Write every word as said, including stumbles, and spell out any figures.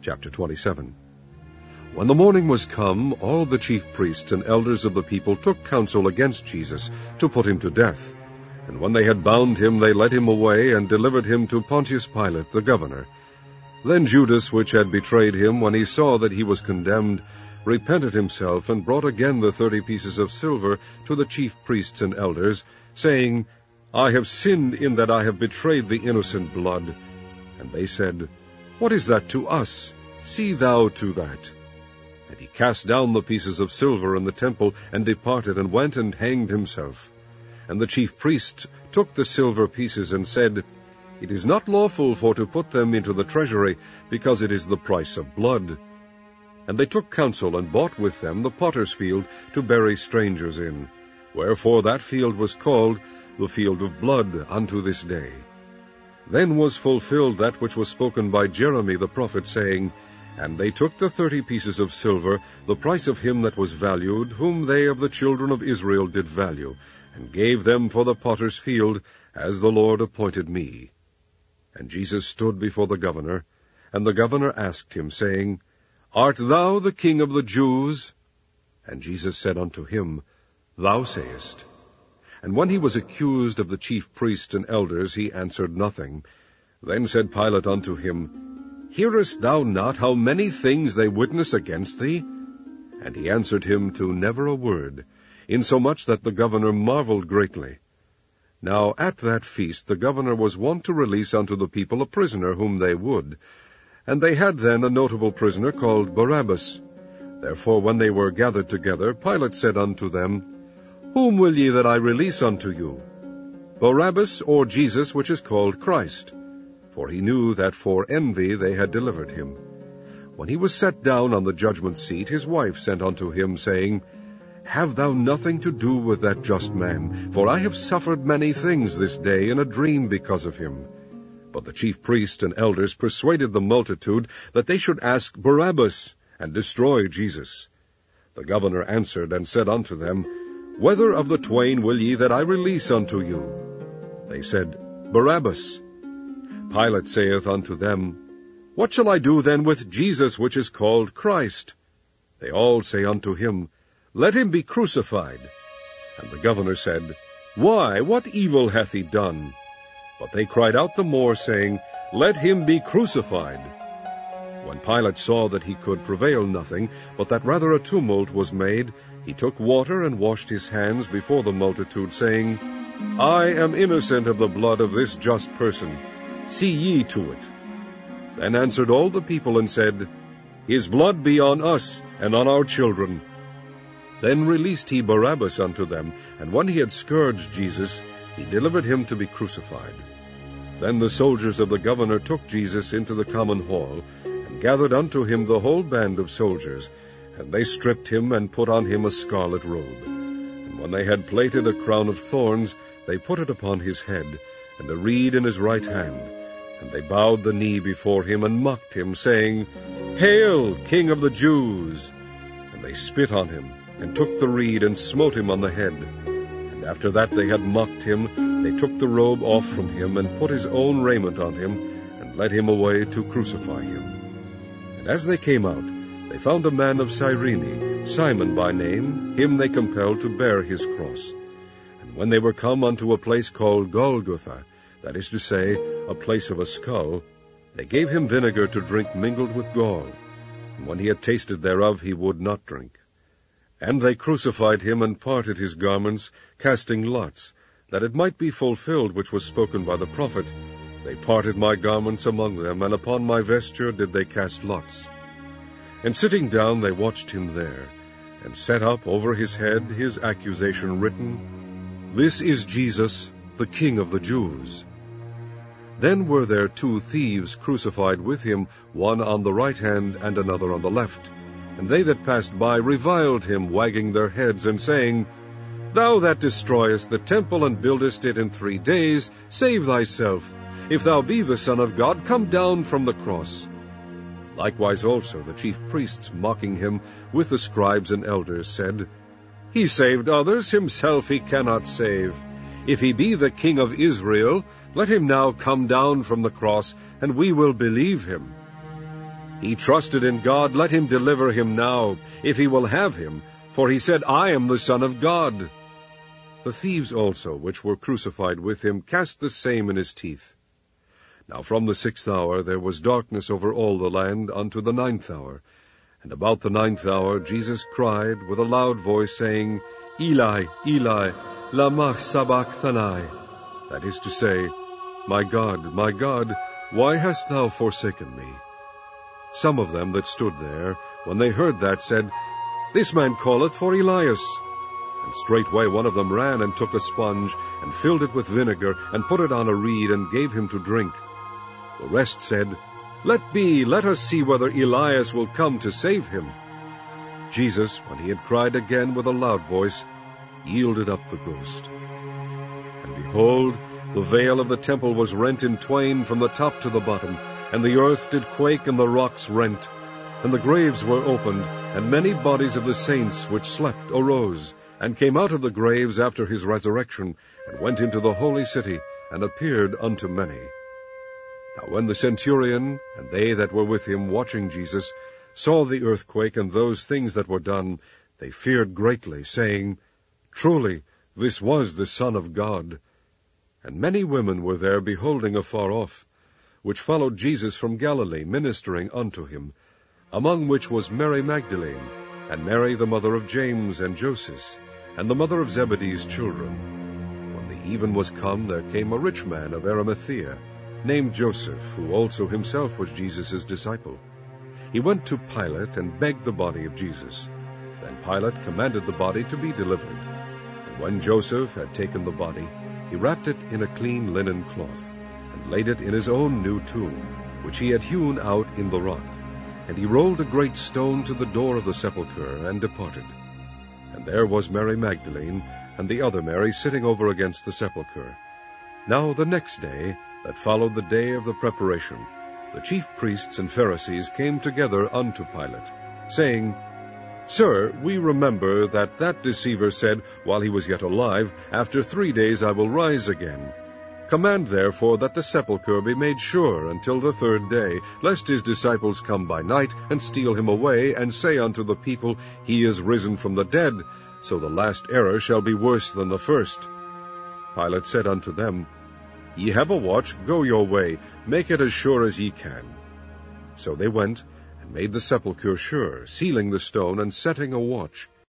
Chapter twenty-seven. When the morning was come, all the chief priests and elders of the people took counsel against Jesus to put him to death. And when they had bound him, they led him away, and delivered him to Pontius Pilate the governor. Then Judas, which had betrayed him, when he saw that he was condemned, repented himself, and brought again the thirty pieces of silver to the chief priests and elders, saying, I have sinned in that I have betrayed the innocent blood. And they said, What is that to us? See thou to that. And he cast down the pieces of silver in the temple, and departed, and went and hanged himself. And the chief priests took the silver pieces, and said, It is not lawful for to put them into the treasury, because it is the price of blood. And they took counsel, and bought with them the potter's field to bury strangers in. Wherefore that field was called the field of blood unto this day. Then was fulfilled that which was spoken by Jeremy the prophet, saying, And they took the thirty pieces of silver, the price of him that was valued, whom they of the children of Israel did value, and gave them for the potter's field, as the Lord appointed me. And Jesus stood before the governor, and the governor asked him, saying, Art thou the King of the Jews? And Jesus said unto him, Thou sayest. And when he was accused of the chief priests and elders, he answered nothing. Then said Pilate unto him, Hearest thou not how many things they witness against thee? And he answered him to never a word, insomuch that the governor marveled greatly. Now at that feast the governor was wont to release unto the people a prisoner whom they would. And they had then a notable prisoner called Barabbas. Therefore when they were gathered together, Pilate said unto them, Whom will ye that I release unto you? Barabbas, or Jesus, which is called Christ? For he knew that for envy they had delivered him. When he was set down on the judgment seat, his wife sent unto him, saying, Have thou nothing to do with that just man, for I have suffered many things this day in a dream because of him. But the chief priests and elders persuaded the multitude that they should ask Barabbas, and destroy Jesus. The governor answered and said unto them, Whether of the twain will ye that I release unto you? They said, Barabbas. Pilate saith unto them, What shall I do then with Jesus, which is called Christ? They all say unto him, Let him be crucified. And the governor said, Why, what evil hath he done? But they cried out the more, saying, Let him be crucified. When Pilate saw that he could prevail nothing, but that rather a tumult was made, he took water and washed his hands before the multitude, saying, I am innocent of the blood of this just person. See ye to it. Then answered all the people and said, His blood be on us and on our children. Then released he Barabbas unto them, and when he had scourged Jesus, he delivered him to be crucified. Then the soldiers of the governor took Jesus into the common hall, and gathered unto him the whole band of soldiers, and they stripped him, and put on him a scarlet robe. And when they had plaited a crown of thorns, they put it upon his head, and a reed in his right hand. And they bowed the knee before him, and mocked him, saying, Hail, King of the Jews! And they spit on him, and took the reed, and smote him on the head. And after that they had mocked him, they took the robe off from him, and put his own raiment on him, and led him away to crucify him. And as they came out, they found a man of Cyrene, Simon by name, him they compelled to bear his cross. And when they were come unto a place called Golgotha, that is to say, a place of a skull, they gave him vinegar to drink mingled with gall. And when he had tasted thereof, he would not drink. And they crucified him, and parted his garments, casting lots, that it might be fulfilled which was spoken by the prophet, They parted my garments among them, and upon my vesture did they cast lots. And sitting down they watched him there, and set up over his head his accusation written, This is Jesus, the King of the Jews. Then were there two thieves crucified with him, one on the right hand and another on the left. And they that passed by reviled him, wagging their heads, and saying, Thou that destroyest the temple, and buildest it in three days, save thyself. If thou be the Son of God, come down from the cross. Likewise also the chief priests, mocking him, with the scribes and elders, said, He saved others, himself he cannot save. If he be the King of Israel, let him now come down from the cross, and we will believe him. He trusted in God, let him deliver him now, if he will have him, for he said, I am the Son of God. The thieves also, which were crucified with him, cast the same in his teeth. Now from the sixth hour there was darkness over all the land unto the ninth hour. And about the ninth hour Jesus cried with a loud voice, saying, Eli, Eli, lama sabachthani? That is to say, My God, my God, why hast thou forsaken me? Some of them that stood there, when they heard that, said, This man calleth for Elias. And straightway one of them ran and took a sponge, and filled it with vinegar, and put it on a reed, and gave him to drink. The rest said, Let be, let us see whether Elias will come to save him. Jesus, when he had cried again with a loud voice, yielded up the ghost. And behold, the veil of the temple was rent in twain from the top to the bottom, and the earth did quake, and the rocks rent. And the graves were opened, and many bodies of the saints which slept arose, and came out of the graves after his resurrection, and went into the holy city, and appeared unto many. Now when the centurion, and they that were with him watching Jesus, saw the earthquake and those things that were done, they feared greatly, saying, Truly, this was the Son of God. And many women were there beholding afar off, which followed Jesus from Galilee, ministering unto him, among which was Mary Magdalene, and Mary the mother of James and Joses, and the mother of Zebedee's children. When the even was come, there came a rich man of Arimathea, named Joseph, who also himself was Jesus' disciple. He went to Pilate, and begged the body of Jesus. Then Pilate commanded the body to be delivered. And when Joseph had taken the body, he wrapped it in a clean linen cloth, and laid it in his own new tomb, which he had hewn out in the rock. And he rolled a great stone to the door of the sepulchre, and departed. And there was Mary Magdalene, and the other Mary, sitting over against the sepulchre. Now the next day, that followed the day of the preparation, the chief priests and Pharisees came together unto Pilate, saying, Sir, we remember that that deceiver said, while he was yet alive, After three days I will rise again. Command therefore that the sepulchre be made sure until the third day, lest his disciples come by night, and steal him away, and say unto the people, He is risen from the dead, so the last error shall be worse than the first. Pilate said unto them, Ye have a watch, go your way, make it as sure as ye can. So they went, and made the sepulchre sure, sealing the stone, and setting a watch.